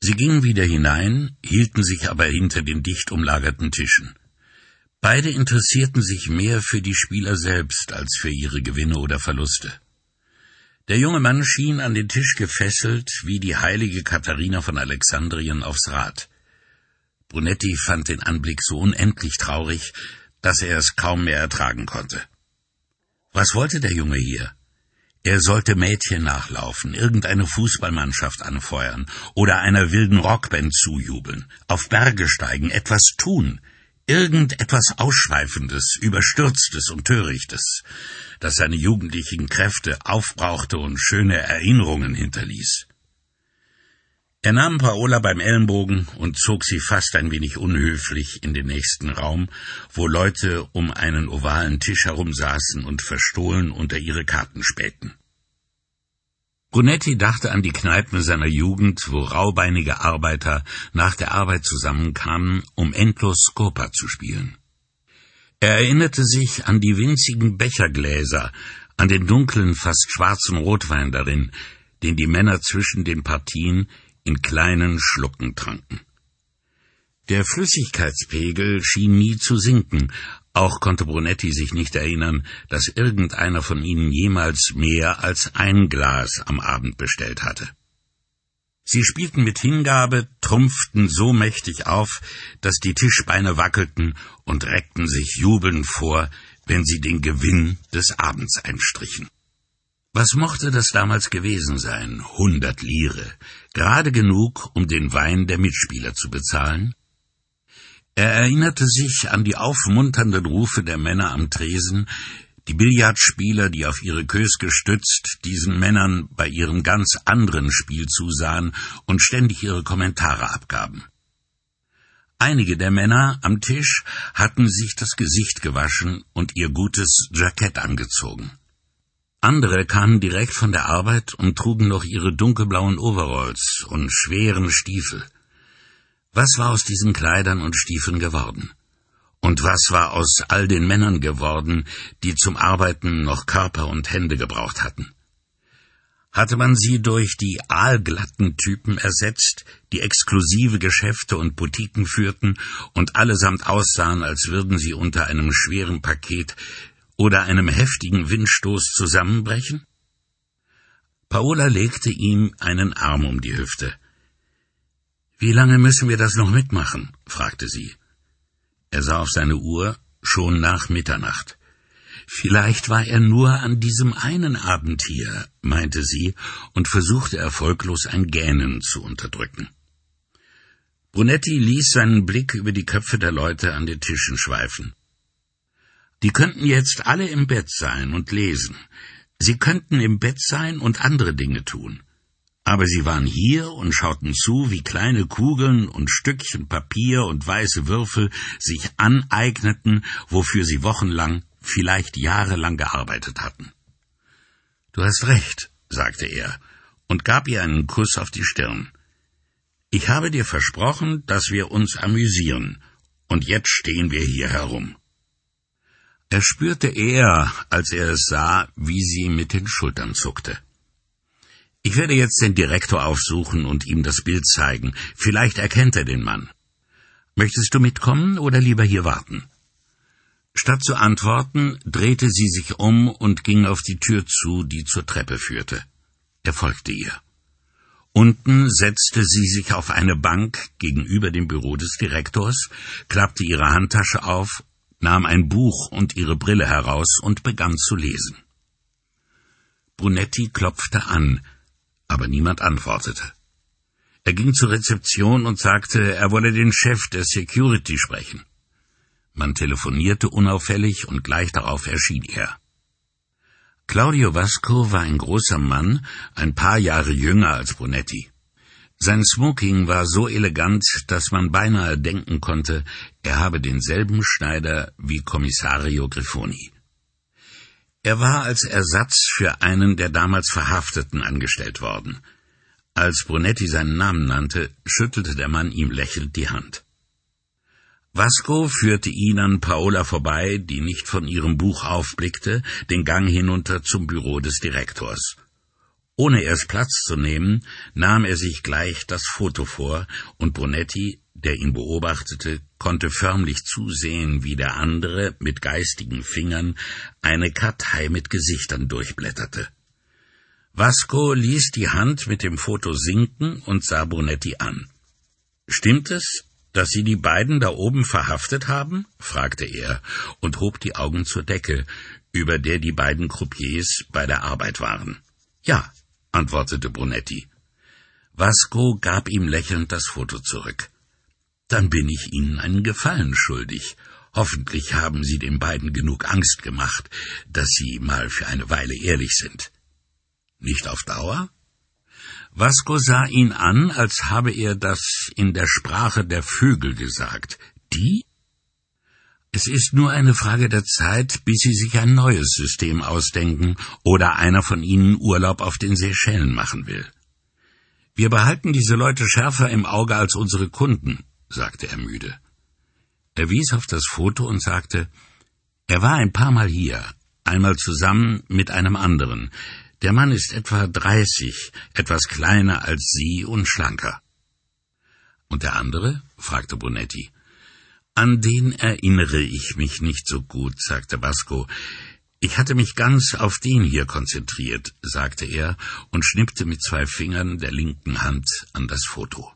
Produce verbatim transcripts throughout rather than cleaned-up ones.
Sie gingen wieder hinein, hielten sich aber hinter den dicht umlagerten Tischen. Beide interessierten sich mehr für die Spieler selbst als für ihre Gewinne oder Verluste. Der junge Mann schien an den Tisch gefesselt wie die heilige Katharina von Alexandrien aufs Rad. Brunetti fand den Anblick so unendlich traurig, dass er es kaum mehr ertragen konnte. Was wollte der Junge hier? Er sollte Mädchen nachlaufen, irgendeine Fußballmannschaft anfeuern oder einer wilden Rockband zujubeln, auf Berge steigen, etwas tun, irgendetwas Ausschweifendes, Überstürztes und Törichtes, das seine jugendlichen Kräfte aufbrauchte und schöne Erinnerungen hinterließ. Er nahm Paola beim Ellenbogen und zog sie fast ein wenig unhöflich in den nächsten Raum, wo Leute um einen ovalen Tisch herum saßen und verstohlen unter ihre Karten spähten. Brunetti dachte an die Kneipen seiner Jugend, wo raubeinige Arbeiter nach der Arbeit zusammenkamen, um endlos Scopa zu spielen. Er erinnerte sich an die winzigen Bechergläser, an den dunklen, fast schwarzen Rotwein darin, den die Männer zwischen den Partien in kleinen Schlucken tranken. Der Flüssigkeitspegel schien nie zu sinken, auch konnte Brunetti sich nicht erinnern, dass irgendeiner von ihnen jemals mehr als ein Glas am Abend bestellt hatte. Sie spielten mit Hingabe, trumpften so mächtig auf, dass die Tischbeine wackelten und reckten sich jubelnd vor, wenn sie den Gewinn des Abends einstrichen. Was mochte das damals gewesen sein? Hundert Lire, gerade genug, um den Wein der Mitspieler zu bezahlen? Er erinnerte sich an die aufmunternden Rufe der Männer am Tresen, die Billardspieler, die auf ihre Queues gestützt diesen Männern bei ihrem ganz anderen Spiel zusahen und ständig ihre Kommentare abgaben. Einige der Männer am Tisch hatten sich das Gesicht gewaschen und ihr gutes Jackett angezogen. Andere kamen direkt von der Arbeit und trugen noch ihre dunkelblauen Overalls und schweren Stiefel. Was war aus diesen Kleidern und Stiefeln geworden? Und was war aus all den Männern geworden, die zum Arbeiten noch Körper und Hände gebraucht hatten? Hatte man sie durch die aalglatten Typen ersetzt, die exklusive Geschäfte und Boutiquen führten und allesamt aussahen, als würden sie unter einem schweren Paket oder einem heftigen Windstoß zusammenbrechen? Paola legte ihm einen Arm um die Hüfte. »Wie lange müssen wir das noch mitmachen?« fragte sie. Er sah auf seine Uhr, schon nach Mitternacht. »Vielleicht war er nur an diesem einen Abend hier«, meinte sie und versuchte erfolglos ein Gähnen zu unterdrücken. Brunetti ließ seinen Blick über die Köpfe der Leute an den Tischen schweifen. Die könnten jetzt alle im Bett sein und lesen. Sie könnten im Bett sein und andere Dinge tun. Aber sie waren hier und schauten zu, wie kleine Kugeln und Stückchen Papier und weiße Würfel sich aneigneten, wofür sie wochenlang, vielleicht jahrelang gearbeitet hatten. »Du hast recht«, sagte er und gab ihr einen Kuss auf die Stirn. »Ich habe dir versprochen, dass wir uns amüsieren, und jetzt stehen wir hier herum.« Er spürte eher, als er es sah, wie sie mit den Schultern zuckte. »Ich werde jetzt den Direktor aufsuchen und ihm das Bild zeigen. Vielleicht erkennt er den Mann. Möchtest du mitkommen oder lieber hier warten?« Statt zu antworten, drehte sie sich um und ging auf die Tür zu, die zur Treppe führte. Er folgte ihr. Unten setzte sie sich auf eine Bank gegenüber dem Büro des Direktors, klappte ihre Handtasche auf, nahm ein Buch und ihre Brille heraus und begann zu lesen. Brunetti klopfte an, aber niemand antwortete. Er ging zur Rezeption und sagte, er wolle den Chef der Security sprechen. Man telefonierte unauffällig und gleich darauf erschien er. Claudio Vasco war ein großer Mann, ein paar Jahre jünger als Brunetti. Sein Smoking war so elegant, dass man beinahe denken konnte, er habe denselben Schneider wie Kommissario Grifoni. Er war als Ersatz für einen der damals Verhafteten angestellt worden. Als Brunetti seinen Namen nannte, schüttelte der Mann ihm lächelnd die Hand. Vasco führte ihn an Paola vorbei, die nicht von ihrem Buch aufblickte, den Gang hinunter zum Büro des Direktors. Ohne erst Platz zu nehmen, nahm er sich gleich das Foto vor, und Brunetti, der ihn beobachtete, konnte förmlich zusehen, wie der andere mit geistigen Fingern eine Kartei mit Gesichtern durchblätterte. Vasco ließ die Hand mit dem Foto sinken und sah Brunetti an. »Stimmt es, dass Sie die beiden da oben verhaftet haben?« fragte er und hob die Augen zur Decke, über der die beiden Croupiers bei der Arbeit waren. »Ja«, antwortete Brunetti. Vasco gab ihm lächelnd das Foto zurück. »Dann bin ich Ihnen einen Gefallen schuldig. Hoffentlich haben Sie den beiden genug Angst gemacht, dass sie mal für eine Weile ehrlich sind.« »Nicht auf Dauer?« Vasco sah ihn an, als habe er das in der Sprache der Vögel gesagt. »Die?« »Es ist nur eine Frage der Zeit, bis Sie sich ein neues System ausdenken oder einer von Ihnen Urlaub auf den Seychellen machen will. Wir behalten diese Leute schärfer im Auge als unsere Kunden«, sagte er müde. Er wies auf das Foto und sagte, er war ein paar Mal hier, einmal zusammen mit einem anderen. Der Mann ist etwa dreißig, etwas kleiner als Sie und schlanker. »Und der andere?« fragte Brunetti. »An den erinnere ich mich nicht so gut«, sagte Vasco. »Ich hatte mich ganz auf den hier konzentriert«, sagte er und schnippte mit zwei Fingern der linken Hand an das Foto.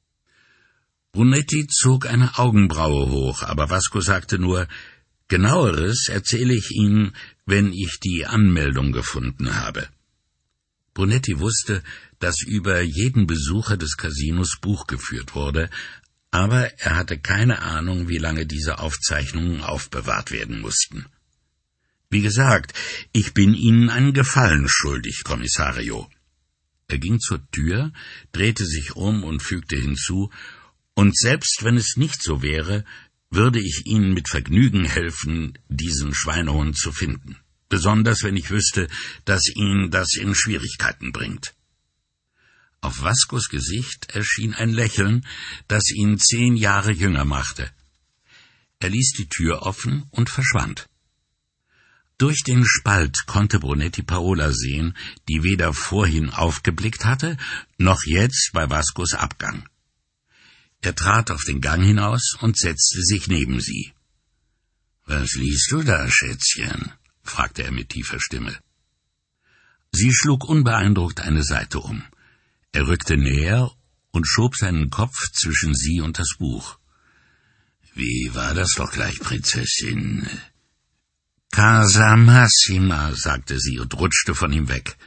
Brunetti zog eine Augenbraue hoch, aber Vasco sagte nur, »Genaueres erzähle ich Ihnen, wenn ich die Anmeldung gefunden habe.« Brunetti wusste, dass über jeden Besucher des Casinos Buch geführt wurde, aber er hatte keine Ahnung, wie lange diese Aufzeichnungen aufbewahrt werden mussten. »Wie gesagt, ich bin Ihnen einen Gefallen schuldig, Kommissario.« Er ging zur Tür, drehte sich um und fügte hinzu, »Und selbst wenn es nicht so wäre, würde ich Ihnen mit Vergnügen helfen, diesen Schweinehund zu finden, besonders wenn ich wüsste, dass ihn das in Schwierigkeiten bringt.« Auf Vascos Gesicht erschien ein Lächeln, das ihn zehn Jahre jünger machte. Er ließ die Tür offen und verschwand. Durch den Spalt konnte Brunetti Paola sehen, die weder vorhin aufgeblickt hatte, noch jetzt bei Vascos Abgang. Er trat auf den Gang hinaus und setzte sich neben sie. »Was liest du da, Schätzchen?« fragte er mit tiefer Stimme. Sie schlug unbeeindruckt eine Seite um. Er rückte näher und schob seinen Kopf zwischen sie und das Buch. »Wie war das doch gleich, Prinzessin?« »Casa Massima«, sagte sie und rutschte von ihm weg.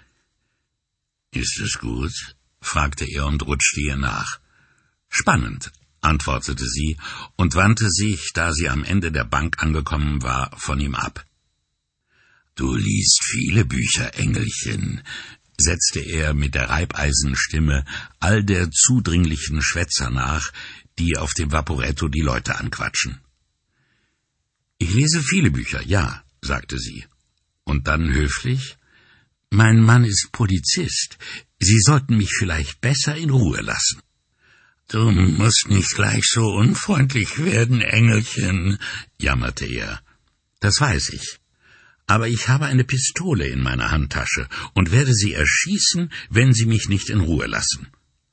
»Ist es gut?« fragte er und rutschte ihr nach. »Spannend«, antwortete sie und wandte sich, da sie am Ende der Bank angekommen war, von ihm ab. »Du liest viele Bücher, Engelchen«, setzte er mit der Reibeisenstimme all der zudringlichen Schwätzer nach, die auf dem Vaporetto die Leute anquatschen. »Ich lese viele Bücher, ja«, sagte sie. Und dann höflich, »Mein Mann ist Polizist. Sie sollten mich vielleicht besser in Ruhe lassen.« »Du musst nicht gleich so unfreundlich werden, Engelchen«, jammerte er. »Das weiß ich. Aber ich habe eine Pistole in meiner Handtasche und werde Sie erschießen, wenn Sie mich nicht in Ruhe lassen.«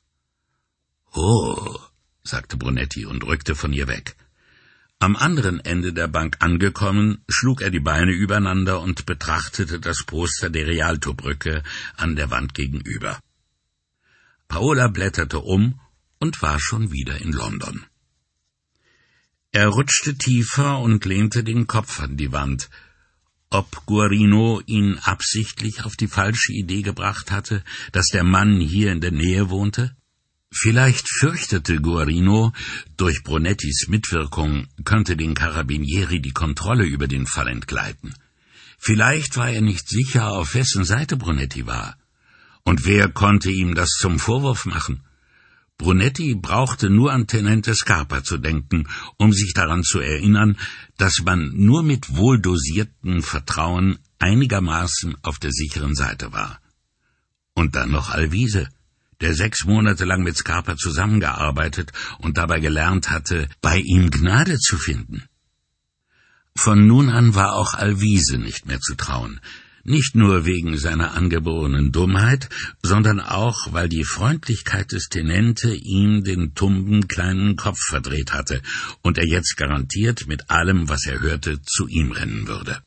»Oh«, sagte Brunetti und rückte von ihr weg. Am anderen Ende der Bank angekommen, schlug er die Beine übereinander und betrachtete das Poster der Rialto-Brücke an der Wand gegenüber. Paola blätterte um und war schon wieder in London. Er rutschte tiefer und lehnte den Kopf an die Wand. Ob Guarino ihn absichtlich auf die falsche Idee gebracht hatte, dass der Mann hier in der Nähe wohnte? Vielleicht fürchtete Guarino, durch Brunettis Mitwirkung könnte den Carabinieri die Kontrolle über den Fall entgleiten. Vielleicht war er nicht sicher, auf wessen Seite Brunetti war. Und wer konnte ihm das zum Vorwurf machen? Brunetti brauchte nur an Tenente Scarpa zu denken, um sich daran zu erinnern, dass man nur mit wohldosiertem Vertrauen einigermaßen auf der sicheren Seite war. Und dann noch Alvise, der sechs Monate lang mit Scarpa zusammengearbeitet und dabei gelernt hatte, bei ihm Gnade zu finden. Von nun an war auch Alvise nicht mehr zu trauen. Nicht nur wegen seiner angeborenen Dummheit, sondern auch, weil die Freundlichkeit des Tenente ihm den tumben kleinen Kopf verdreht hatte und er jetzt garantiert mit allem, was er hörte, zu ihm rennen würde.